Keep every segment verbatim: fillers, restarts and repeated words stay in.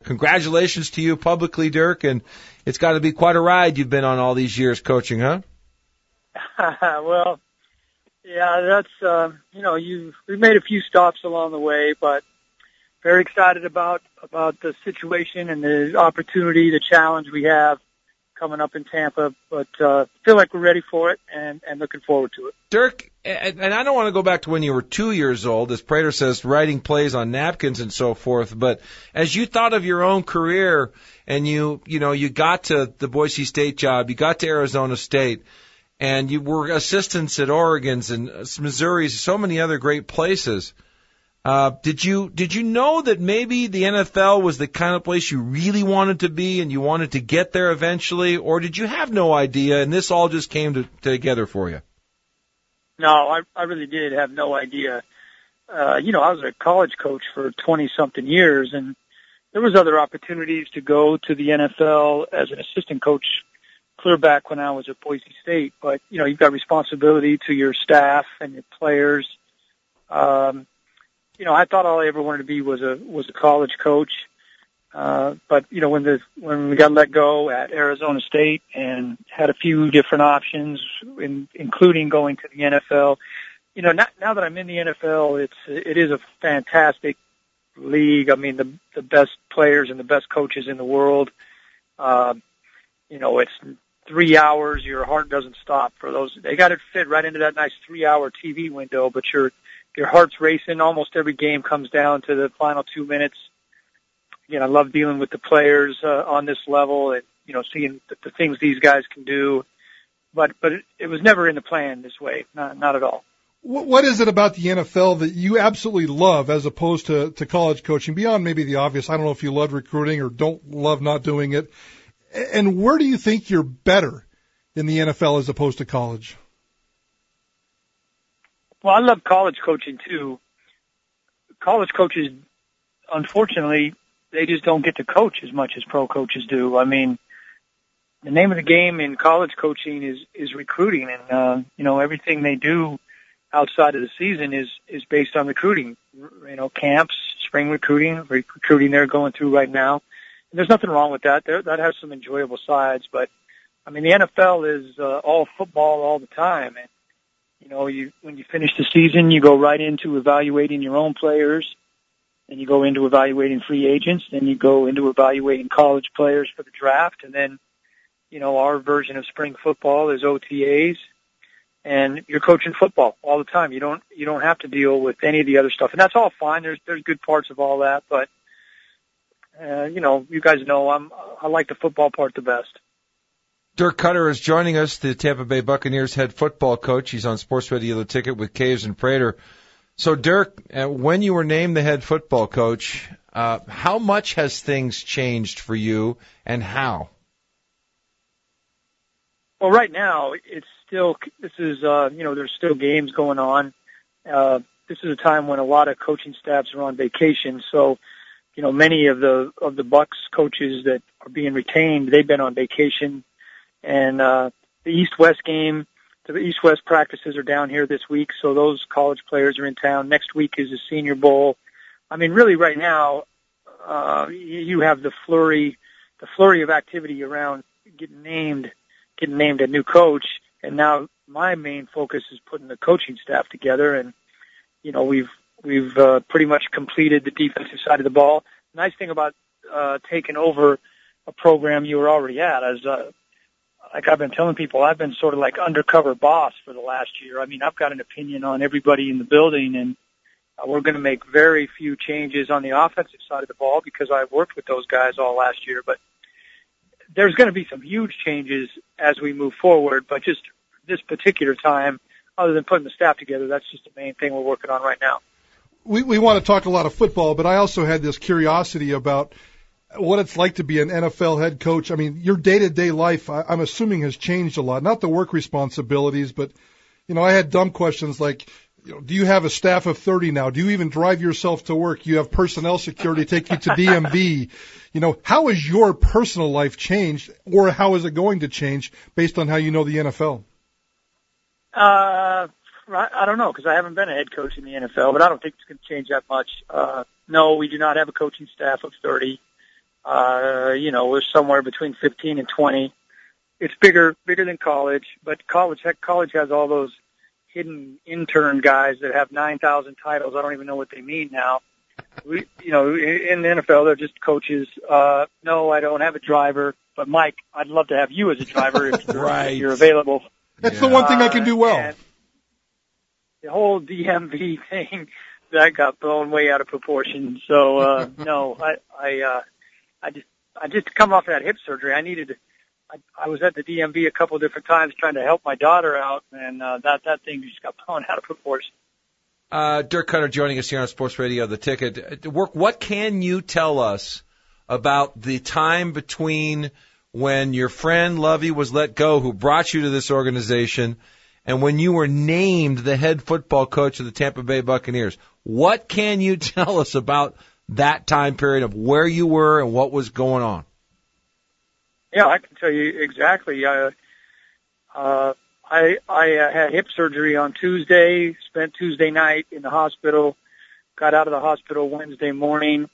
congratulations to you publicly, Dirk, and it's got to be quite a ride you've been on all these years coaching, huh? Well, yeah, that's, uh, you know, you we've made a few stops along the way, but very excited about, about the situation and the opportunity, the challenge we have coming up in Tampa, but uh, feel like we're ready for it and, and looking forward to it. Dirk, and I don't want to go back to when you were two years old, as Prater says, writing plays on napkins and so forth, but as you thought of your own career and you, you know, you got to the Boise State job, you got to Arizona State, and you were assistants at Oregon's and Missouri's, so many other great places. Uh, did you did you know that maybe the N F L was the kind of place you really wanted to be and you wanted to get there eventually, or did you have no idea and this all just came to, together for you? No, I, I really did have no idea. Uh, you know, I was a college coach for twenty-something years, and there was other opportunities to go to the N F L as an assistant coach clear back when I was at Boise State. But, you know, you've got responsibility to your staff and your players. Um You know, I thought all I ever wanted to be was a was a college coach, uh, but you know, when the when we got let go at Arizona State and had a few different options, in, including going to the N F L. You know, now, now that I'm in the N F L, it's it is a fantastic league. I mean, the the best players and the best coaches in the world. Uh, you know, it's three hours. Your heart doesn't stop for those. They got it fit right into that nice three-hour T V window, but you're Your heart's racing. Almost every game comes down to the final two minutes. You know, I love dealing with the players uh, on this level and, you know, seeing the, the things these guys can do. But but it, it was never in the plan this way, not, not at all. What is it about the N F L that you absolutely love as opposed to, to college coaching, beyond maybe the obvious? I don't know if you love recruiting or don't love not doing it. And where do you think you're better in the N F L as opposed to college? Well, I love college coaching too. College coaches, unfortunately, they just don't get to coach as much as pro coaches do. I mean, the name of the game in college coaching is, is recruiting, and, uh, you know, everything they do outside of the season is, is based on recruiting. You know, camps, spring recruiting, recruiting they're going through right now. And there's nothing wrong with that. There, that has some enjoyable sides, but I mean, the N F L is uh, all football all the time, and you know, you when you finish the season, you go right into evaluating your own players, and you go into evaluating free agents, then you go into evaluating college players for the draft, and then, you know, our version of spring football is O T As, and you're coaching football all the time. You don't you don't have to deal with any of the other stuff, and that's all fine. There's there's good parts of all that, but uh, you know, you guys know I'm I like the football part the best. Dirk Koetter is joining us, the Tampa Bay Buccaneers head football coach. He's on Sports Radio The Ticket with Caves and Prater. So, Dirk, uh, when you were named the head football coach, uh, how much has things changed for you, and how? Well, right now, it's still, this is, uh, you know, there's still games going on. Uh, this is a time when a lot of coaching staffs are on vacation, so, you know, many of the, of the Bucs coaches that are being retained, they've been on vacation. And uh, the East-West game, the East-West practices are down here this week, so those college players are in town. Next week is the Senior Bowl. I mean, really, right now, uh, you have the flurry, the flurry of activity around getting named, getting named a new coach. And now my main focus is putting the coaching staff together. And you know, we've we've uh, pretty much completed the defensive side of the ball. Nice thing about uh, taking over a program you were already at, as uh, like I've been telling people, I've been sort of like undercover boss for the last year. I mean, I've got an opinion on everybody in the building, and uh, we're going to make very few changes on the offensive side of the ball because I've worked with those guys all last year. But there's going to be some huge changes as we move forward. But just this particular time, other than putting the staff together, that's just the main thing we're working on right now. We, we want to talk a lot of football, but I also had this curiosity about what it's like to be an N F L head coach. I mean, your day-to-day life, I, I'm assuming, has changed a lot. Not the work responsibilities, but, you know, I had dumb questions like, you know, do you have a staff of thirty now? Do you even drive yourself to work? You have personnel security take you to D M V. You know, how has your personal life changed, or how is it going to change based on how you know the N F L? Uh, I don't know, because I haven't been a head coach in the N F L, but I don't think it's going to change that much. Uh, no, we do not have a coaching staff of thirty. Uh, you know, we're somewhere between fifteen and twenty. It's bigger, bigger than college, but college, heck, college has all those hidden intern guys that have nine thousand titles. I don't even know what they mean now. We, you know, in the N F L, they're just coaches. Uh, no, I don't have a driver, but Mike, I'd love to have you as a driver if you're, right. if you're available. That's yeah. the one thing I can do well. Uh, the whole D M V thing, that got blown way out of proportion. So, uh, no, I, I, uh, I just, I just come off that hip surgery. I needed to, I, I was at the D M V a couple of different times trying to help my daughter out, and, uh, that, that thing just got blown out of proportion. Uh, Dirk Cutter joining us here on Sports Radio, The Ticket. Work, what can you tell us about the time between when your friend Lovie was let go, who brought you to this organization, and when you were named the head football coach of the Tampa Bay Buccaneers? What can you tell us about that time period of where you were and what was going on? Yeah, I can tell you exactly. Uh, uh, I, I uh, had hip surgery on Tuesday, spent Tuesday night in the hospital, got out of the hospital Wednesday morning,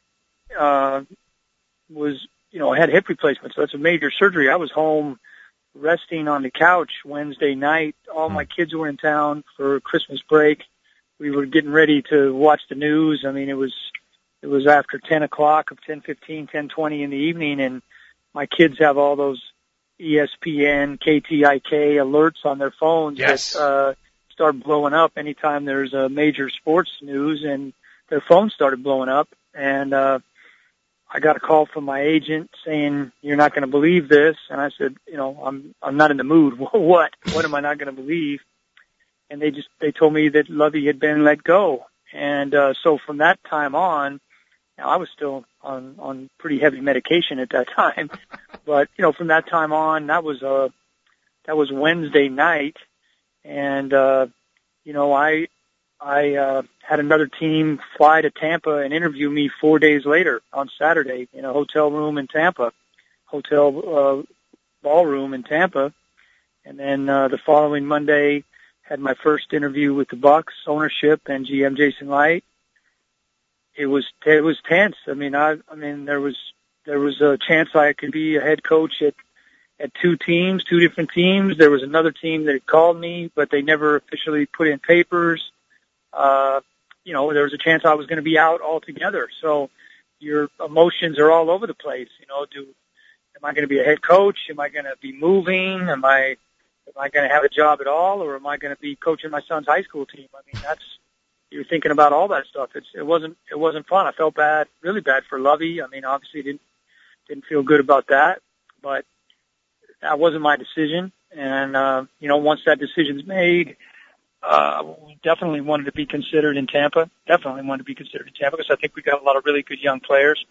uh, was, you know, I had hip replacement, so that's a major surgery. I was home resting on the couch Wednesday night. All my kids were in town for Christmas break. We were getting ready to watch the news. I mean, it was, it was after ten o'clock of ten fifteen, ten twenty in the evening, and my kids have all those E S P N, K T I K alerts on their phones yes. that uh, start blowing up anytime there's a major sports news, and their phones started blowing up. And uh, I got a call from my agent saying, "You're not going to believe this." And I said, "You know, I'm I'm not in the mood. What? What am I not going to believe?" And they just they told me that Lovie had been let go. And uh, so from that time on, now I was still on on pretty heavy medication at that time. But, you know, from that time on, that was, uh, that was Wednesday night. And, uh, you know, I, I, uh, had another team fly to Tampa and interview me four days later on Saturday in a hotel room in Tampa, hotel, uh, ballroom in Tampa. And then, uh, the following Monday, had my first interview with the Bucs ownership and G M Jason Light. It was, it was tense. I mean, I, I mean, there was, There was a chance I could be a head coach at, at two teams, two different teams. There was another team that had called me, but they never officially put in papers. Uh, you know, there was a chance I was going to be out altogether. So your emotions are all over the place. You know, do, am I going to be a head coach? Am I going to be moving? Am I, am I going to have a job at all? Or am I going to be coaching my son's high school team? I mean, that's, you're thinking about all that stuff. It's, it wasn't, it wasn't fun. I felt bad, really bad for Lovie. I mean, obviously didn't, Didn't feel good about that, but that wasn't my decision. And, uh, you know, once that decision's made, uh, we definitely wanted to be considered in Tampa. Definitely wanted to be considered in Tampa because I think we got a lot of really good young players.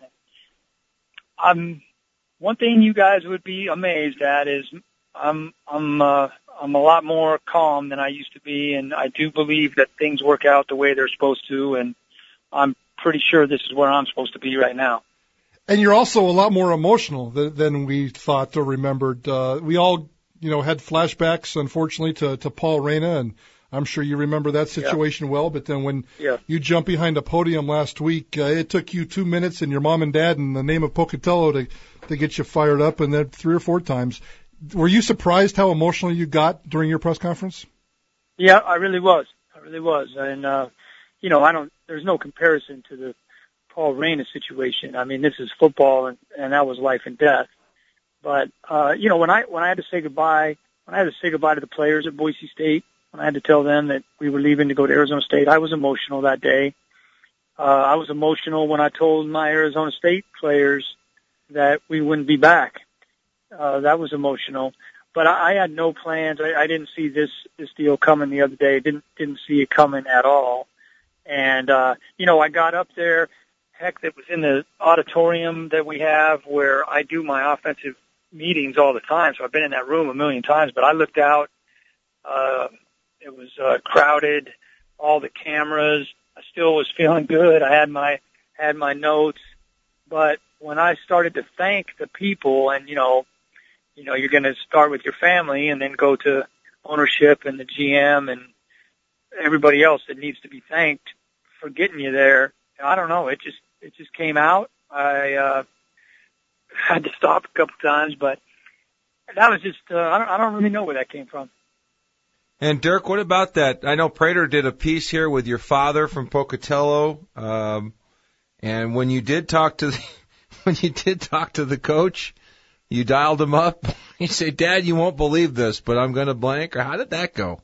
Um, one thing you guys would be amazed at is I'm, I'm, uh, I'm a lot more calm than I used to be. And I do believe that things work out the way they're supposed to. And I'm pretty sure this is where I'm supposed to be right now. And you're also a lot more emotional than, than we thought or remembered. Uh, we all, you know, had flashbacks, unfortunately, to, to Paul Reyna, and I'm sure you remember that situation yeah. well. But then when yeah. you jumped behind a podium last week, uh, it took you two minutes and your mom and dad in the name of Pocatello to, to get you fired up, and then three or four times. Were you surprised how emotional you got during your press conference? Yeah, I really was. I really was. And, uh, you know, I don't, there's no comparison to the Paul Reyna situation. I mean, this is football, and, and that was life and death. But, uh, you know, when I, when I had to say goodbye, when I had to say goodbye to the players at Boise State, when I had to tell them that we were leaving to go to Arizona State, I was emotional that day. Uh, I was emotional when I told my Arizona State players that we wouldn't be back. Uh, that was emotional. But I, I had no plans. I, I didn't see this, this deal coming the other day. Didn't, didn't see it coming at all. And, uh, you know, I got up there. Heck, that was in the auditorium that we have where I do my offensive meetings all the time. So I've been in that room a million times, but I looked out, uh, it was, uh, crowded, all the cameras. I still was feeling good. I had my, had my notes, but when I started to thank the people and, you know, you know, you're going to start with your family and then go to ownership and the G M and everybody else that needs to be thanked for getting you there. I don't know. It just, it just came out. I, uh, had to stop a couple times, but that was just, uh, I don't, I don't really know where that came from. And Dirk, what about that? I know Prater did a piece here with your father from Pocatello, um, and when you did talk to the, when you did talk to the coach, you dialed him up. You say, "Dad, you won't believe this, but I'm going to blank." Or how did that go?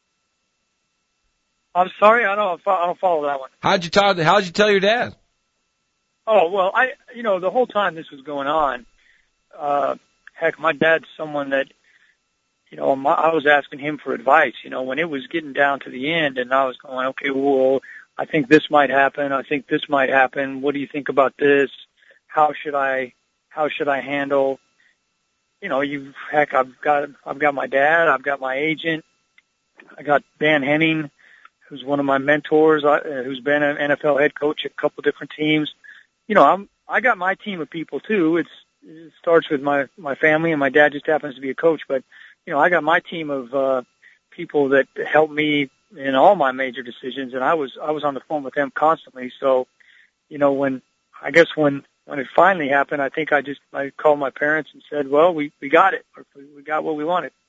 I'm sorry, I don't, I don't follow that one. How'd you talk? How'd you tell your dad? Oh well, I, you know, the whole time this was going on, uh, heck, my dad's someone that, you know, my, I was asking him for advice. You know, when it was getting down to the end, and I was going, okay, well, I think this might happen. I think this might happen. What do you think about this? How should I, how should I handle? You know, you heck, I've got, I've got my dad, I've got my agent, I got Dan Henning, who's one of my mentors, uh, who's been an N F L head coach at a couple different teams. You know, I'm, I got my team of people too. It's, it starts with my, my family, and my dad just happens to be a coach, but, you know, I got my team of, uh, people that help me in all my major decisions, and I was, I was on the phone with them constantly. So, you know, when, I guess when, when it finally happened, I think I just, I called my parents and said, well, we, we got it. Or we got what we wanted.